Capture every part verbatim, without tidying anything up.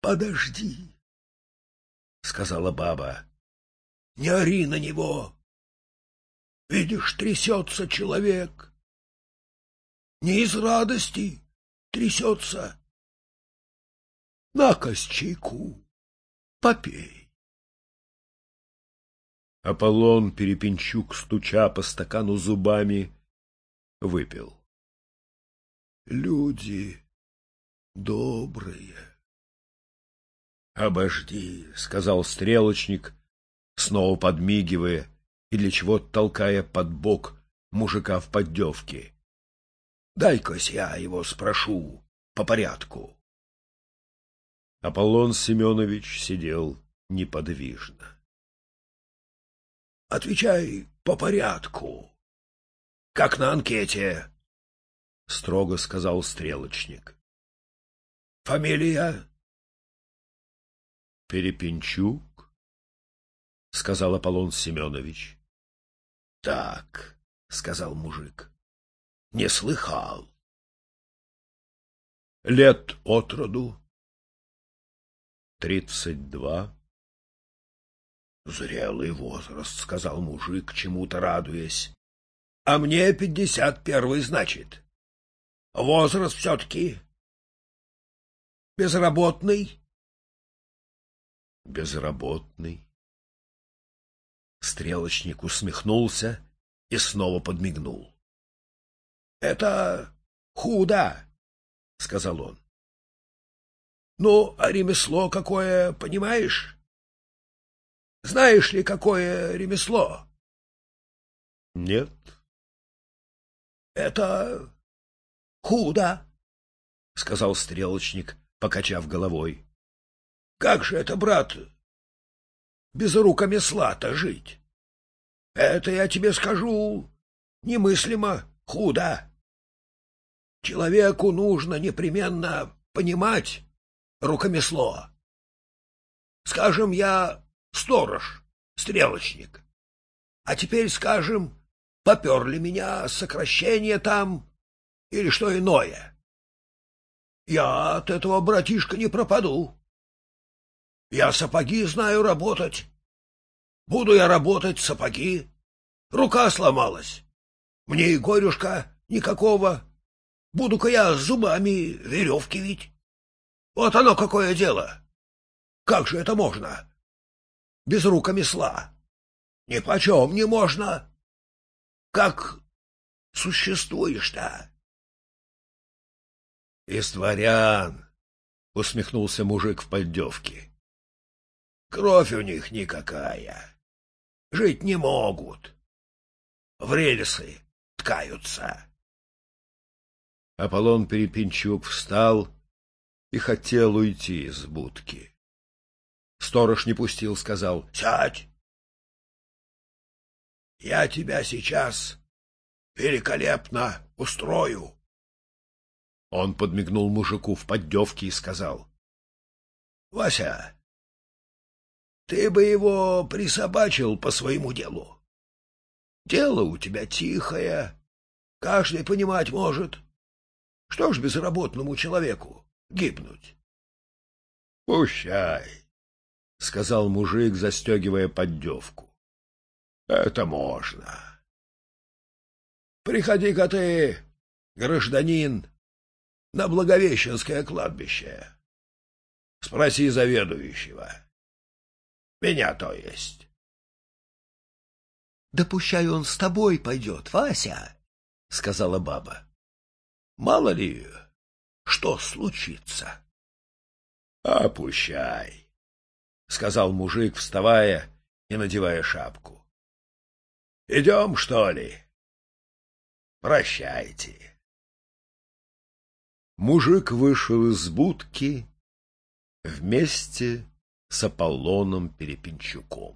подожди, — сказала баба, — не ори на него. Видишь, трясется человек. Не из радости трясется. На-ка с чайку, попей. Аполлон Перепинчук, стуча по стакану зубами, выпил. Люди добрые. — Обожди, — сказал стрелочник, снова подмигивая и для чего-то толкая под бок мужика в поддевке. — Дай-ка я его спрошу по порядку. Аполлон Семенович сидел неподвижно. — Отвечай по порядку, как на анкете, — строго сказал стрелочник. — Фамилия? — Перепинчук, — сказал Аполлон Семенович. — Так, — сказал мужик, — не слыхал. — Лет от роду? — Тридцать два. — Зрелый возраст, — сказал мужик, чему-то радуясь. — А мне пятьдесят первый, значит. Возраст все-таки. Безработный? — Безработный. Стрелочник усмехнулся и снова подмигнул. — Это худо, — сказал он. — Ну, а ремесло какое, понимаешь? Знаешь ли, какое ремесло? — Нет. — Это худо, — сказал стрелочник, покачав головой. — Как же это, брат, без рукомесла-то жить? Это, я тебе скажу, немыслимо худо. Человеку нужно непременно понимать рукомесло. Скажем, я сторож, стрелочник, а теперь, скажем, поперли меня сокращение там или что иное. Я от этого, братишка, не пропаду. Я сапоги знаю работать. Буду я работать сапоги. Рука сломалась. Мне и горюшка никакого. Буду-ка я зубами веревки вить. Вот оно какое дело. Как же это можно? Без рукомесла. Нипочем не можно. Как существуешь-то? — Из дворян, — усмехнулся мужик в поддевке. — Кровь у них никакая. Жить не могут. В рельсы ткаются. Аполлон Перепинчук встал и хотел уйти из будки. Сторож не пустил, сказал: — Сядь! Я тебя сейчас великолепно устрою. Он подмигнул мужику в поддевке и сказал: — Вася, ты бы его присобачил по своему делу. Дело у тебя тихое, каждый понимать может. Что ж безработному человеку гибнуть? — Пущай, — сказал мужик, застегивая поддевку. — Это можно. Приходи-ка ты, гражданин, на Благовещенское кладбище. Спроси заведующего. Меня, то есть. — Да пущай он с тобой пойдет, Вася, — сказала баба. — Мало ли, что случится. — А пущай, — сказал мужик, вставая и надевая шапку. — Идем, что ли? Прощайте. Мужик вышел из будки вместе с Аполлоном Перепинчуком.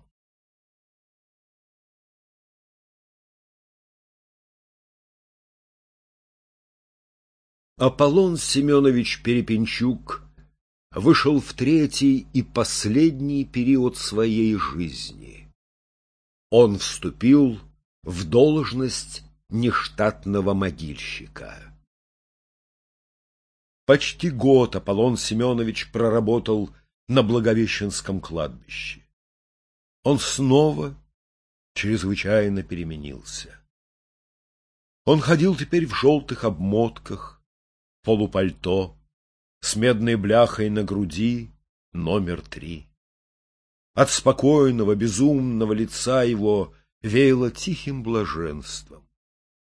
Аполлон Семенович Перепинчук вышел в третий и последний период своей жизни. Он вступил в должность нештатного могильщика. Почти год Аполлон Семенович проработал на Благовещенском кладбище. Он снова чрезвычайно переменился. Он ходил теперь в желтых обмотках, полупальто, с медной бляхой на груди, номер три. От спокойного, безумного лица его веяло тихим блаженством.